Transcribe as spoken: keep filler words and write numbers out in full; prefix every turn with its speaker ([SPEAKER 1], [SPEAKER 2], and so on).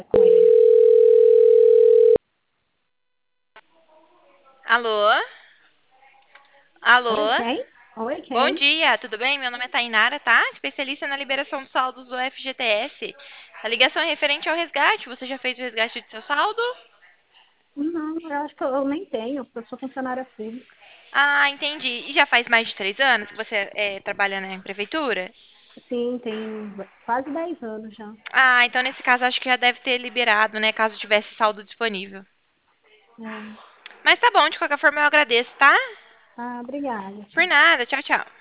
[SPEAKER 1] com ele.
[SPEAKER 2] Alô?
[SPEAKER 1] Oi,
[SPEAKER 2] Alô?
[SPEAKER 1] quem? Oi,
[SPEAKER 2] Bom
[SPEAKER 1] quem?
[SPEAKER 2] dia, tudo bem? Meu nome é Tainara, tá? Especialista na liberação de saldos do F G T S. A ligação é referente ao resgate. Você já fez o resgate do seu saldo?
[SPEAKER 1] Não, eu acho que eu, eu nem tenho, porque eu sou funcionária pública.
[SPEAKER 2] Ah, entendi. E já faz mais de três anos que você é, trabalha na prefeitura?
[SPEAKER 1] Sim, tem quase dez anos já.
[SPEAKER 2] Ah, então nesse caso acho que já deve ter liberado, né? Caso tivesse saldo disponível.
[SPEAKER 1] É.
[SPEAKER 2] Mas tá bom, de qualquer forma eu agradeço, tá?
[SPEAKER 1] Ah, obrigada,
[SPEAKER 2] Por
[SPEAKER 1] tchau.
[SPEAKER 2] nada, tchau, tchau.